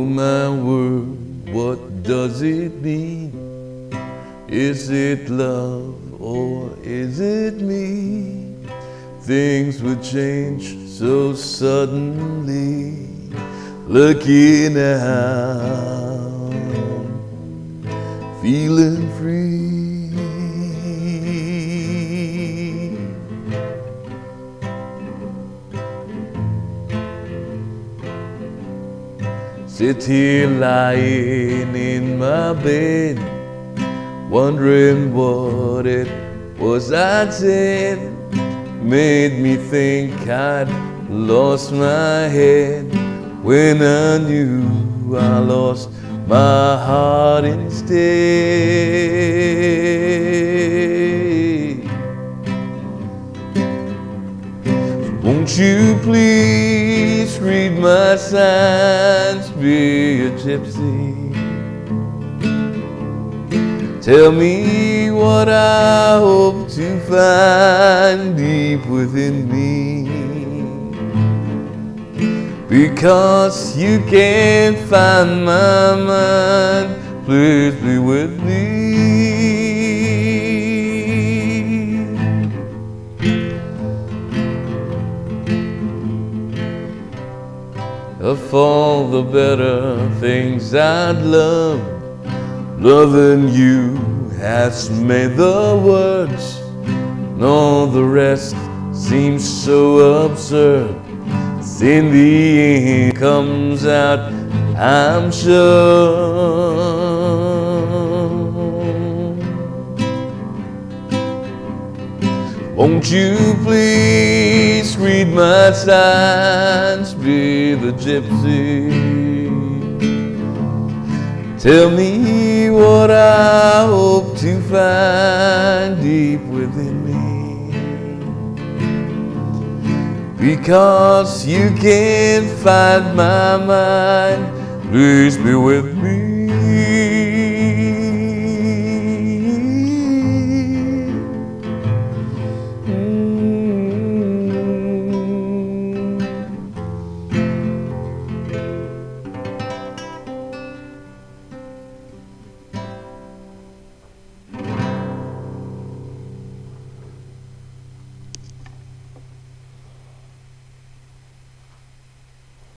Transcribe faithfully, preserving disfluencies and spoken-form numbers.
my word, what does it mean? Is it love or is it me? Things would change so suddenly. Looking out, feeling free. Sit here lying in my bed, wondering what it was I said. Made me think I'd lost my head, when I knew I lost my heart instead. Won't you please read my signs, be a gypsy? Tell me what I hope to find deep within me. Because you can't find my mind, please be with me. Of all the better things I'd love, loving you has made the words, and all the rest seems so absurd. In the end comes out, I'm sure. Won't you please read my signs, be the gypsy? Tell me what I hope to find deep within me. Because you can't find my mind, please be with me.